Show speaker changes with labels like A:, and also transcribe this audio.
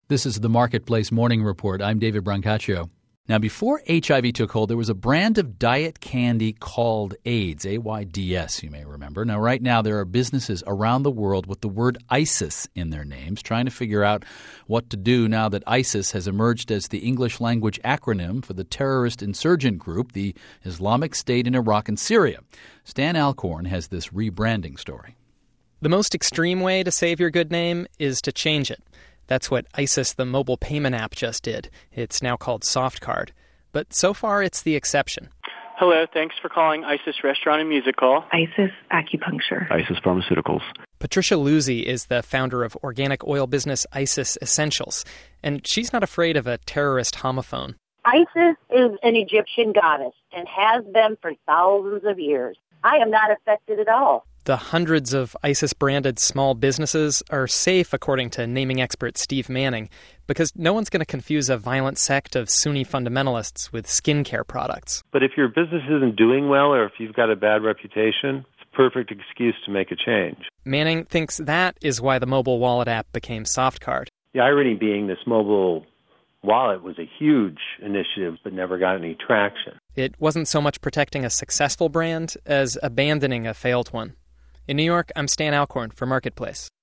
A: This is the Marketplace Morning Report. I'm David Brancaccio. Now, before HIV took hold, there was a brand of diet candy called AIDS, AIDS, you may remember. Now, right now, there are businesses around the world with the word ISIS in their names, trying to figure out what to do now that ISIS has emerged as the English language acronym for the terrorist insurgent group, the Islamic State in Iraq and Syria. Stan Alcorn has this rebranding story.
B: The most extreme way to save your good name is to change it. That's what ISIS, the mobile payment app, just did. It's now called SoftCard. But so far, it's the exception.
C: Hello, thanks for calling ISIS Restaurant and Music Hall.
D: ISIS Acupuncture.
E: ISIS Pharmaceuticals.
B: Patricia Luzzi is the founder of organic oil business ISIS Essentials, and she's not afraid of a terrorist homophone.
F: ISIS is an Egyptian goddess and has been for thousands of years. I am not affected at all.
B: The hundreds of ISIS-branded small businesses are safe, according to naming expert Steve Manning, because no one's going to confuse a violent sect of Sunni fundamentalists with skincare products.
G: But if your business isn't doing well or if you've got a bad reputation, it's a perfect excuse to make a change.
B: Manning thinks that is why the mobile wallet app became SoftCard.
G: The irony being this mobile wallet was a huge initiative but never got any traction.
B: It wasn't so much protecting a successful brand as abandoning a failed one. In New York, I'm Stan Alcorn for Marketplace.